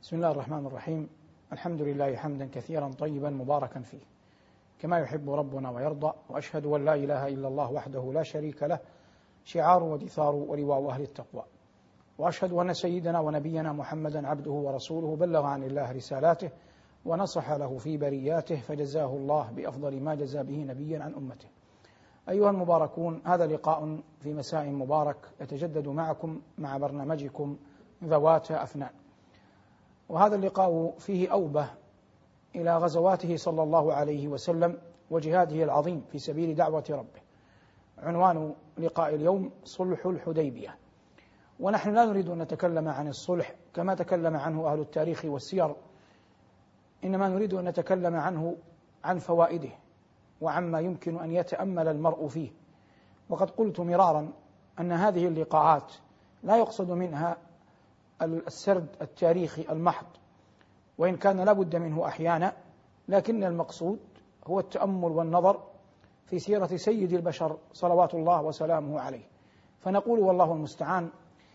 بسم الله الرحمن الرحيم. الحمد لله حمدا كثيرا طيبا مباركا فيه كما يحب ربنا ويرضى، وأشهد أن لا إله إلا الله وحده لا شريك له شعار ودثار ولواء أهل التقوى، وأشهد أن سيدنا ونبينا محمدا عبده ورسوله بلغ عن الله رسالاته ونصح له في برياته، فجزاه الله بأفضل ما جزى به نبيا عن أمته. أيها المباركون، هذا لقاء في مساء مبارك يتجدد معكم مع برنامجكم ذوات أفنان، وهذا اللقاء فيه أوبة إلى غزواته صلى الله عليه وسلم وجهاده العظيم في سبيل دعوة ربه. عنوان لقاء اليوم صلح الحديبية، ونحن لا نريد أن نتكلم عن الصلح كما تكلم عنه أهل التاريخ والسير، إنما نريد أن نتكلم عنه عن فوائده وعما يمكن أن يتأمل المرء فيه. وقد قلت مرارا أن هذه اللقاءات لا يقصد منها السرد التاريخي المحض، وإن كان لا بد منه أحيانا، لكن المقصود هو التأمل والنظر في سيرة سيد البشر صلوات الله وسلامه عليه. فنقول والله المستعان،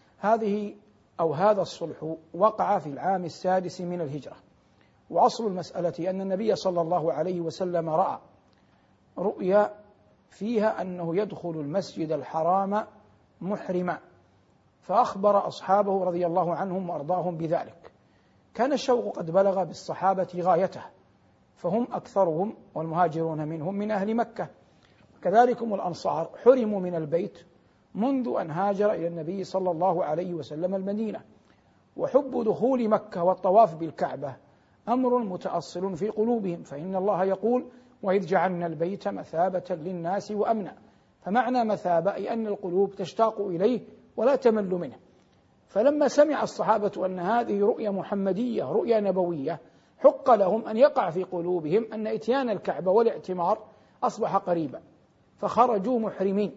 هذا الصلح وقع في العام 6 من الهجرة، وأصل المسألة أن النبي صلى الله عليه وسلم رأى رؤيا فيها أنه يدخل المسجد الحرام محرما، فأخبر أصحابه رضي الله عنهم وأرضاهم بذلك. كان الشوق قد بلغ بالصحابة غايته، فهم أكثرهم والمهاجرون منهم من أهل مكة، كذلكم الأنصار حرموا من البيت منذ أن هاجر إلى النبي صلى الله عليه وسلم المدينة، وحب دخول مكة والطواف بالكعبة أمر متأصل في قلوبهم، فإن الله يقول: وإذ جعلنا البيت مثابة للناس وأمنا. فمعنى مثابة أي أن القلوب تشتاق إليه ولا تمل منه. فلما سمع الصحابة أن هذه رؤيا محمدية رؤيا نبوية، حق لهم أن يقع في قلوبهم أن إتيان الكعبة والاعتمار أصبح قريبا، فخرجوا محرمين.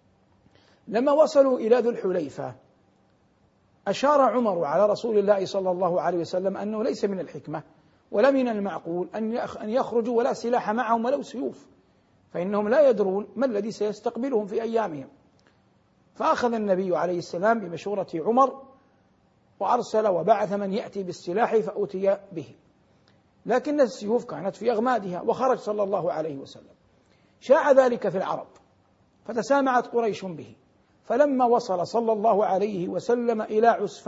لما وصلوا إلى ذو الحليفة أشار عمر على رسول الله صلى الله عليه وسلم أنه ليس من الحكمة ولا من المعقول أن يخرجوا ولا سلاح معهم ولو سيوف، فإنهم لا يدرون ما الذي سيستقبلهم في أيامهم. فأخذ النبي عليه السلام بمشورة عمر وأرسل وبعث من يأتي بالسلاح فأتي به، لكن السيوف كانت في أغمادها، وخرج صلى الله عليه وسلم. شاع ذلك في العرب فتسامعت قريش به، فلما وصل صلى الله عليه وسلم إلى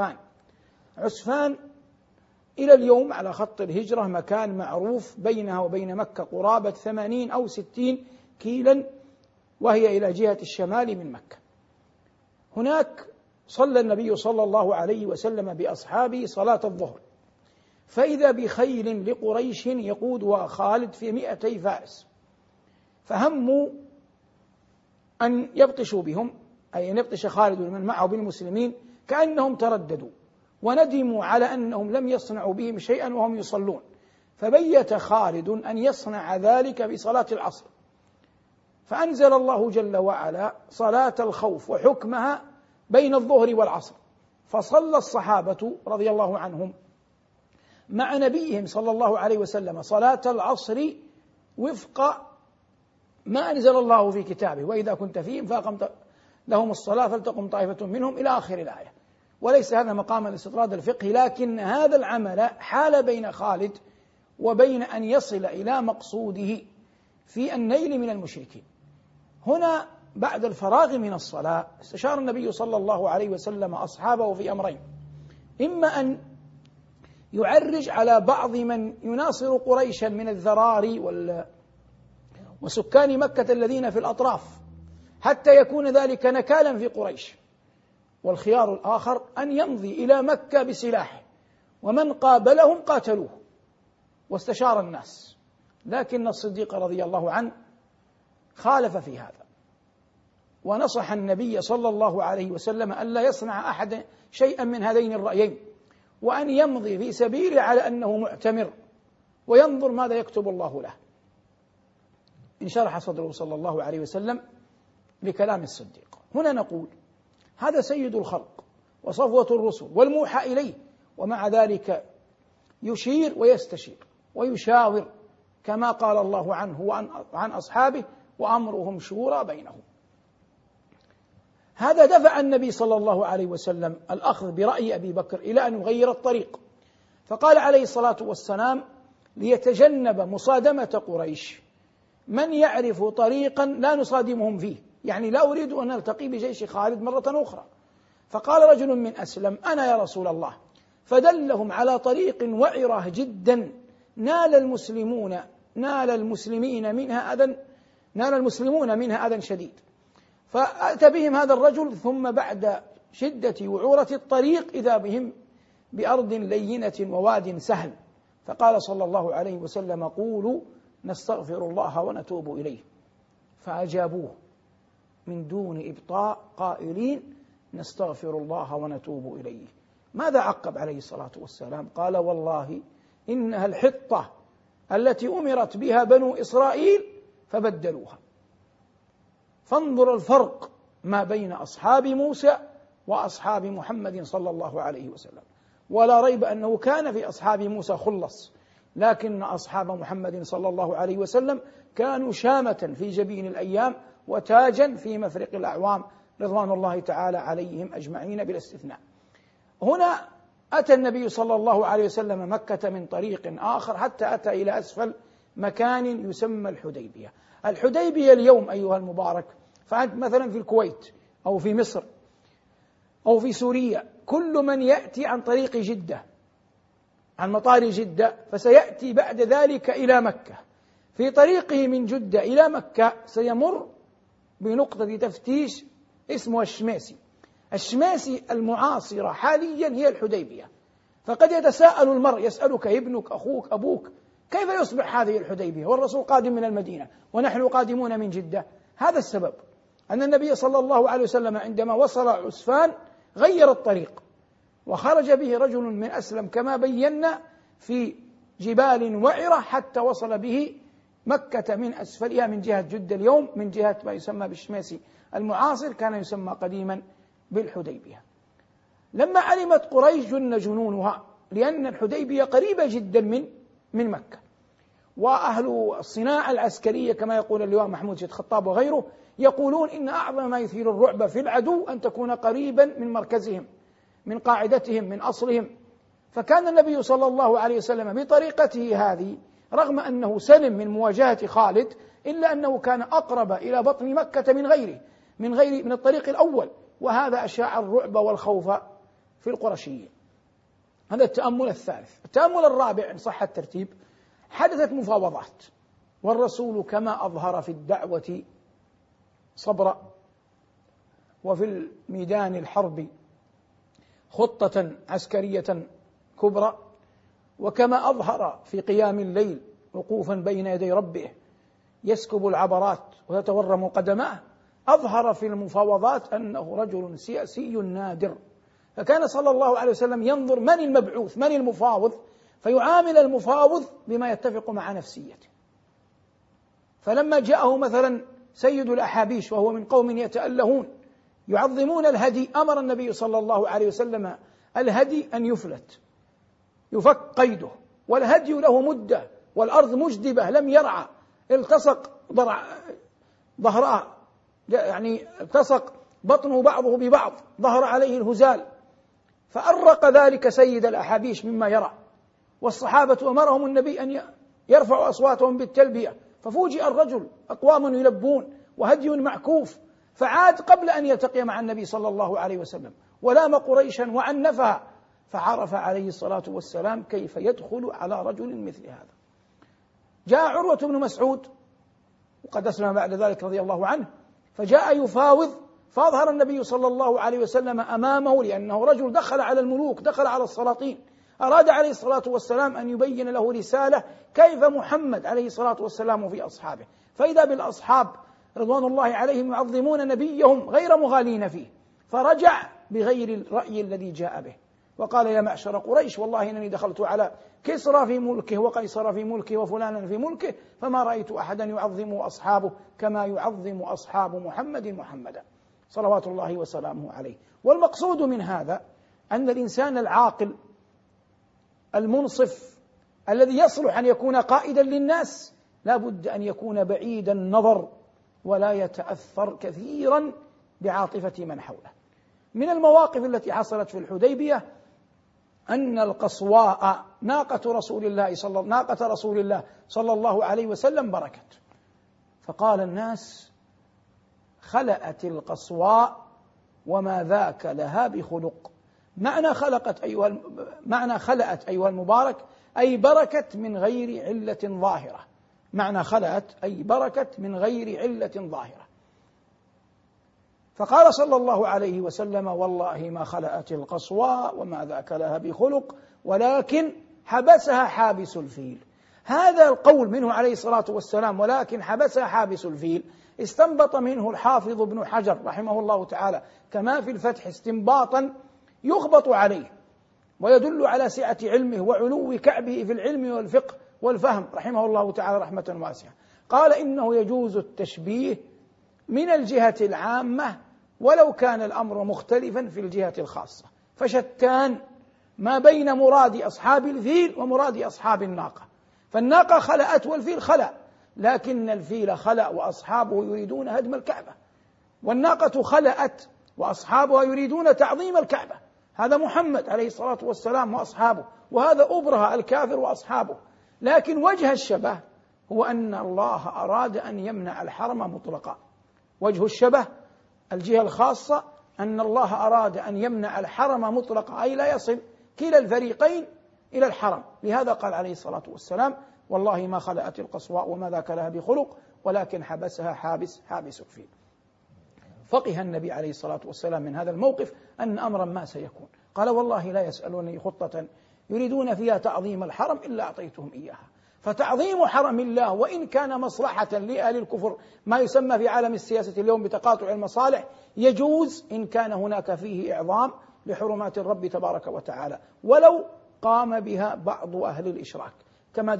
عسفان إلى اليوم على خط الهجرة مكان معروف بينها وبين مكة قرابة 80 أو 60 كيلا، وهي إلى جهة الشمال من مكة. هناك صلى النبي صلى الله عليه وسلم بأصحابه صلاة الظهر، فإذا بخيل لقريش يقودها خالد في 200 فارس، فهموا أن يبطشوا بهم، أي أن يبطش خالد ومن معه بالمسلمين، كأنهم ترددوا وندموا على أنهم لم يصنعوا بهم شيئا وهم يصلون، فبيت خالد أن يصنع ذلك بصلاة العصر، فأنزل الله جل وعلا صلاة الخوف وحكمها بين الظهر والعصر، فصلى الصحابة رضي الله عنهم مع نبيهم صلى الله عليه وسلم صلاة العصر وفق ما أنزل الله في كتابه: وإذا كنت فيهم فأقمت لهم الصلاة فلتقم طائفة منهم إلى آخر الآية. وليس هذا مقام الاستطراد الفقهي، لكن هذا العمل حال بين خالد وبين أن يصل إلى مقصوده في النيل من المشركين. هنا بعد الفراغ من الصلاة استشار النبي صلى الله عليه وسلم أصحابه في أمرين: إما أن يعرج على بعض من يناصر قريشا من الذراري وسكان مكة الذين في الأطراف حتى يكون ذلك نكالا في قريش، والخيار الآخر أن يمضي إلى مكة بسلاحه، ومن قابلهم قاتلوه. واستشار الناس، لكن الصديق رضي الله عنه خالف في هذا، ونصح النبي صلى الله عليه وسلم ألا يصنع أحد شيئا من هذين الرأيين، وأن يمضي في سبيله على أنه معتمر وينظر ماذا يكتب الله له. انشرح صدره صلى الله عليه وسلم لكلام الصديق. هنا نقول هذا سيد الخلق وصفوة الرسل والموحى إليه، ومع ذلك يشير ويستشير ويشاور كما قال الله عنه وعن أصحابه: وأمرهم شورى بينهم. هذا دفع النبي صلى الله عليه وسلم الأخذ برأي أبي بكر إلى أن يغير الطريق، فقال عليه الصلاة والسلام ليتجنب مصادمة قريش من يعرف طريقا لا نصادمهم فيه، يعني لا أريد أن ألتقي بجيش خالد مرة أخرى. فقال رجل من أسلم أنا يا رسول الله، فدلهم على طريق وعرة جدا نال المسلمون منها أذى شديد. فأتى بهم هذا الرجل، ثم بعد شدة وعورة الطريق إذا بهم بأرض لينة وواد سهل، فقال صلى الله عليه وسلم قولوا نستغفر الله ونتوب إليه، فأجابوه من دون إبطاء قائلين نستغفر الله ونتوب إليه. ماذا عقب عليه الصلاة والسلام؟ قال والله إنها الحطة التي أمرت بها بنو إسرائيل فبدلوها. فانظر الفرق ما بين أصحاب موسى وأصحاب محمد صلى الله عليه وسلم. ولا ريب أنه كان في أصحاب موسى خلص، لكن أصحاب محمد صلى الله عليه وسلم كانوا شامة في جبين الأيام وتاجا في مفرق الأعوام رضوان الله تعالى عليهم أجمعين بلا استثناء. هنا أتى النبي صلى الله عليه وسلم مكة من طريق آخر حتى أتى إلى أسفل مكان يسمى الحديبية. الحديبية اليوم أيها المبارك، فأنت مثلا في الكويت أو في مصر أو في سوريا، كل من يأتي عن طريق جدة عن مطار جدة فسيأتي بعد ذلك إلى مكة، في طريقه من جدة إلى مكة سيمر بنقطة تفتيش اسمها الشماسي المعاصرة حاليا هي الحديبية. فقد يتساءل المرء، يسألك ابنك أخوك أبوك كيف يصبح هذه الحديبية والرسول قادم من المدينة ونحن قادمون من جدة؟ هذا السبب، أن النبي صلى الله عليه وسلم عندما وصل عسفان غير الطريق وخرج به رجل من أسلم كما بينا في جبال وعرة حتى وصل به مكة من أسفلها من جهة جدة اليوم، من جهة ما يسمى بالشماسي المعاصر كان يسمى قديما بالحديبية. لما علمت قريش جن جنونها، لأن الحديبية قريبة جدا من مكة، وأهل الصناعة العسكرية كما يقول اللواء محمود شيخ خطاب وغيره يقولون إن أعظم ما يثير الرعب في العدو أن تكون قريبا من مركزهم، من قاعدتهم، من أصلهم. فكان النبي صلى الله عليه وسلم بطريقته هذه رغم أنه سلم من مواجهة خالد إلا أنه كان أقرب إلى بطن مكة من الطريق الأول، وهذا أشاع الرعب والخوف في القرشيين. هذا التأمل الثالث. التأمل الرابع إن صح الترتيب، حدثت مفاوضات، والرسول كما أظهر في الدعوة صبرا وفي الميدان الحرب خطة عسكرية كبرى، وكما أظهر في قيام الليل وقوفا بين يدي ربه يسكب العبرات ويتورم قدماه، أظهر في المفاوضات أنه رجل سياسي نادر. فكان صلى الله عليه وسلم ينظر من المبعوث من المفاوض، فيعامل المفاوض بما يتفق مع نفسيته. فلما جاءه مثلا سيد الأحابيش وهو من قوم يتألهون يعظمون الهدي، أمر النبي صلى الله عليه وسلم الهدي أن يفك قيده، والهدي له مدة والأرض مجدبة لم يرعى، التصق ظهرها يعني التصق بطنه بعضه ببعض، ظهر عليه الهزال، فأرق ذلك سيد الأحابيش مما يرى. والصحابة أمرهم النبي أن يرفعوا أصواتهم بالتلبية، ففوجئ الرجل أقوام يلبون وهدي معكوف، فعاد قبل أن يلتقي مع النبي صلى الله عليه وسلم ولام قريشا وعنفها، فعرف عليه الصلاة والسلام كيف يدخل على رجل مثل هذا. جاء عروة بن مسعود وقد أسلم بعد ذلك رضي الله عنه، فجاء يفاوض، فأظهر النبي صلى الله عليه وسلم أمامه، لأنه رجل دخل على الملوك، دخل على السلاطين، أراد عليه الصلاة والسلام أن يبين له رسالة كيف محمد عليه الصلاة والسلام في أصحابه، فإذا بالأصحاب رضوان الله عليهم يعظمون نبيهم غير مغالين فيه، فرجع بغير الرأي الذي جاء به وقال يا معشر قريش والله إنني دخلت على كسرى في ملكه وقيصر في ملكه وفلانا في ملكه، فما رأيت أحدا يعظم أصحابه كما يعظم أصحاب محمدا صلوات الله وسلامه عليه. والمقصود من هذا أن الإنسان العاقل المنصف الذي يصلح أن يكون قائدا للناس لا بد أن يكون بعيد النظر ولا يتأثر كثيرا بعاطفة من حوله. من المواقف التي حصلت في الحديبية أن القصواء ناقة رسول الله صلى الله عليه وسلم بركت. فقال الناس: خلأت القصواء وما ذاك لها بخلق. معنى خلأت أيها المبارك أي بركت من غير علة ظاهرة. معنى خلأت أي بركت من غير علة ظاهرة. فقال صلى الله عليه وسلم: والله ما خلأت القصواء وما ذاك لها بخلق ولكن حبسها حابس الفيل. هذا القول منه عليه الصلاة والسلام ولكن حبسها حابس الفيل استنبط منه الحافظ ابن حجر رحمه الله تعالى كما في الفتح استنباطا يغبط عليه ويدل على سعة علمه وعلو كعبه في العلم والفقه والفهم رحمه الله تعالى رحمة واسعة. قال: إنه يجوز التشبيه من الجهة العامة ولو كان الأمر مختلفا في الجهة الخاصة، فشتان ما بين مراد أصحاب الفيل ومراد أصحاب الناقة. فالناقة خلأت والفيل خلأ، لكن الفيل خلأ وأصحابه يريدون هدم الكعبة، والناقة خلأت وأصحابها يريدون تعظيم الكعبة. هذا محمد عليه الصلاة والسلام وأصحابه، وهذا أبرهة الكافر وأصحابه. لكن وجه الشبه هو أن الله أراد أن يمنع الحرم مطلقا. وجه الشبه الجهة الخاصة أن الله أراد أن يمنع الحرم مطلقا، أي لا يصل كلا الفريقين إلى الحرم. لهذا قال عليه الصلاة والسلام: والله ما خلأت القصواء وما ذاك لها بخلق ولكن حبسها حابس الفيل. فقه النبي عليه الصلاة والسلام من هذا الموقف أن أمرا ما سيكون. قال: والله لا يسألوني خطة يريدون فيها تعظيم الحرم إلا أعطيتهم إياها. فتعظيم حرم الله وإن كان مصلحة لأهل الكفر، ما يسمى في عالم السياسة اليوم بتقاطع المصالح، يجوز إن كان هناك فيه إعظام لحرمات الرب تبارك وتعالى، ولو قام بها بعض أهل الإشراك، كما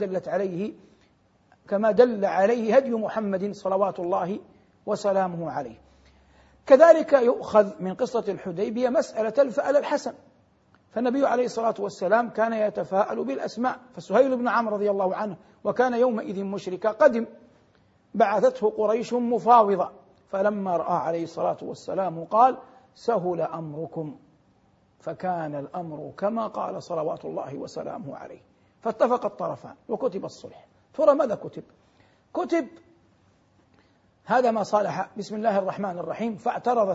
دل عليه هدي محمد صلوات الله وسلامه عليه. كذلك يؤخذ من قصة الحديبية مسألة الفأل الحسن، فالنبي عليه الصلاة والسلام كان يتفاءل بالأسماء. فسهيل بن عمرو رضي الله عنه وكان يومئذ مشركا قدم، بعثته قريش مفاوضة، فلما رأى عليه الصلاة والسلام قال: سهل أمركم، فكان الأمر كما قال صلوات الله وسلامه عليه. فاتفق الطرفان وكتب الصلح. ترى ماذا كتب؟ هذا ما صالح بسم الله الرحمن الرحيم. فاعترض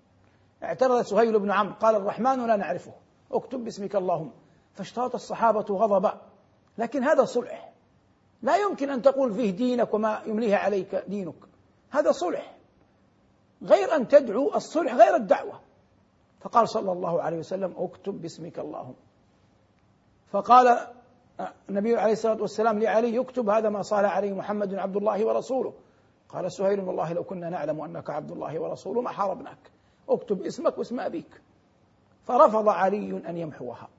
سهيل بن عمرو قال: الرحمن لا نعرفه، اكتب باسمك اللهم. فاشتاط الصحابة غضبا، لكن هذا صلح، لا يمكن أن تقول فيه دينك وما يمليه عليك دينك، هذا صلح، غير أن تدعو الصلح غير الدعوة. فقال صلى الله عليه وسلم: اكتب باسمك اللهم. فقال النبي عليه الصلاة والسلام لعلي: يكتب هذا ما صالح عليه محمد عبد الله ورسوله. قال سهيل: والله لو كنا نعلم أنك عبد الله ورسوله ما حاربناك، اكتب اسمك واسم أبيك. فرفض علي أن يمحوها،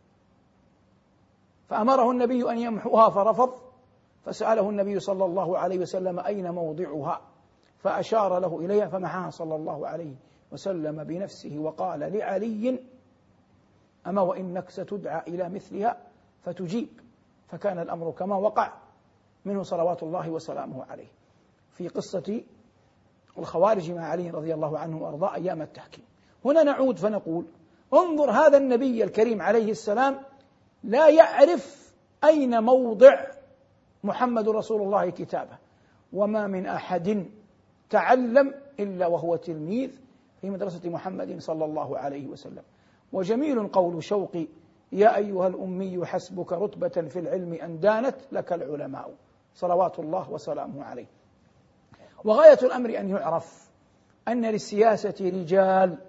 فأمره النبي أن يمحوها فرفض. فسأله النبي صلى الله عليه وسلم: أين موضعها؟ فأشار له إليها فمحاها صلى الله عليه وسلم بنفسه، وقال لعلي: أما وإنك ستدعى إلى مثلها فتجيب. فكان الأمر كما وقع منه صلوات الله وسلامه عليه في قصة الخوارج مع علي رضي الله عنه وأرضاه أيام التحكيم. هنا نعود فنقول: انظر، هذا النبي الكريم عليه السلام لا يعرف أين موضع محمد رسول الله كتابه، وما من أحد تعلم إلا وهو تلميذ في مدرسة محمد صلى الله عليه وسلم. وجميل قول شوقي: يا أيها الأمي حسبك رتبة في العلم أن دانت لك العلماء، صلوات الله وسلامه عليه. وغاية الأمر أن يعرف أن للسياسة رجال،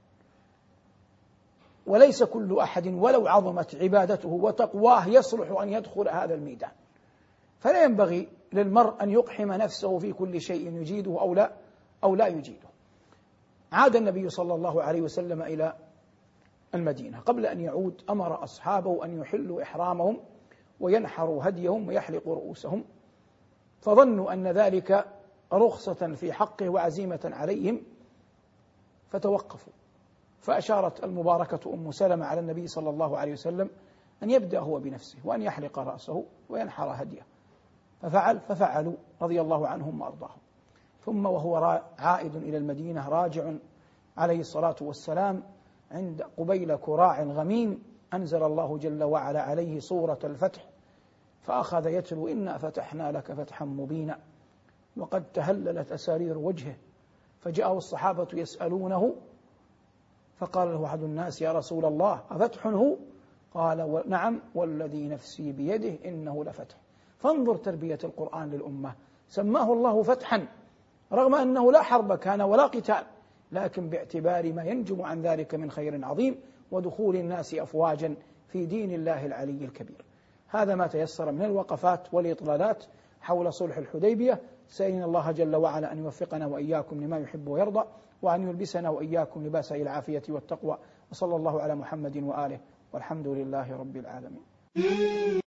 وليس كل أحد ولو عظمت عبادته وتقواه يصلح أن يدخل هذا الميدان. فلا ينبغي للمرء أن يقحم نفسه في كل شيء يجيده أو لا يجيده. عاد النبي صلى الله عليه وسلم إلى المدينة. قبل أن يعود أمر أصحابه أن يحلوا إحرامهم وينحروا هديهم ويحلقوا رؤوسهم، فظنوا أن ذلك رخصة في حقه وعزيمة عليهم فتوقفوا. فأشارت المباركة أم سلمة على النبي صلى الله عليه وسلم أن يبدأ هو بنفسه وأن يحلق رأسه وينحر هديه، ففعلوا رضي الله عنهم وأرضاهم. ثم وهو عائد إلى المدينة راجع عليه الصلاة والسلام عند قبيل كراع غميم أنزل الله جل وعلا عليه سورة الفتح، فأخذ يتلو إنا فتحنا لك فتحا مبينا، وقد تهللت أسارير وجهه، فجاءه الصحابة يسألونه، فقال له أحد الناس: يا رسول الله أفتح هو؟ قال: نعم والذي نفسي بيده إنه لفتح. فانظر تربية القرآن للأمة، سماه الله فتحا رغم أنه لا حرب كان ولا قتال، لكن باعتبار ما ينجم عن ذلك من خير عظيم ودخول الناس أفواجا في دين الله العلي الكبير. هذا ما تيسر من الوقفات والإطلالات حول صلح الحديبية. سألنا الله جل وعلا أن يوفقنا وإياكم لما يحب ويرضى، وأن يلبسنا وإياكم لباس العافية والتقوى، وصلى الله على محمد وآله، والحمد لله رب العالمين.